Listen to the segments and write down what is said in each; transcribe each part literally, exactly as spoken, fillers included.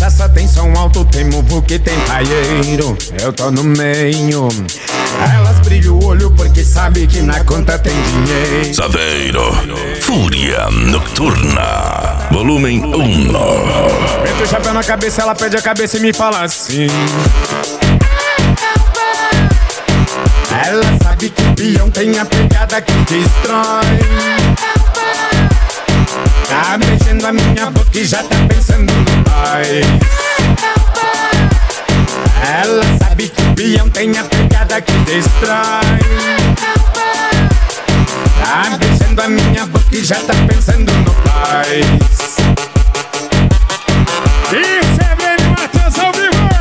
cachaça, tem som alto, tem muvu que tem paieiro. Eu tô no meio. Elas brilham o olho porque sabe que na conta tem dinheiro. Saveiro, Fúria Nocturna, volume um. Mete o chapéu na cabeça, ela pede a cabeça e me fala assim. Ela sabe que o peão tem a pegada que destrói. Tá mexendo a minha boca e já tá pensando no pai. Ela sabe que o peão tem a pegada que destrói. Tá mexendo a minha boca e já tá pensando no pai. Isso é Breno Matheus ao vivo.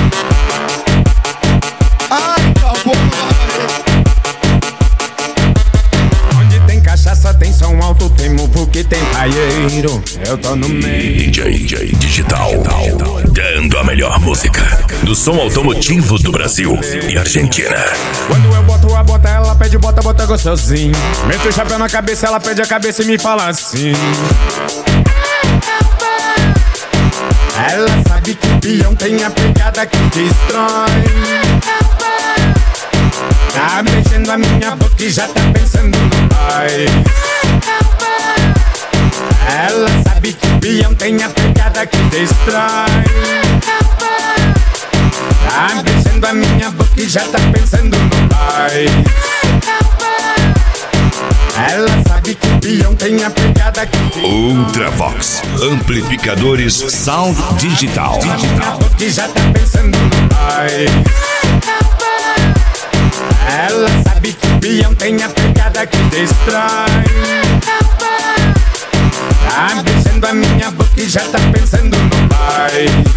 Ai, acabou. Onde tem cachaça, tem som alto, tem muvu que tem paieiro. Eu tô no meio. D J, D J Digital, dando a melhor música do som automotivo do Brasil e Argentina. Quando eu boto a bota, ela pede bota, bota gostosinho. Meto o chapéu na cabeça, ela pede a cabeça e me fala assim. Ela sabe que o peão tem a pegada que destrói. Tá mexendo a minha boca e já tá pensando no pai. Ela sabe que o peão tem a pegada que destrói. Tá mexendo a minha boca e já tá pensando no pai. Ela sabe que o peão tem a pegada que destrói. Ultravox, amplificadores Sound Digital. Minha boca e já tá pensando no pai. Ela sabe que o peão tem a pegada que destrói. Tá mexendo a minha boca e já tá pensando no pai.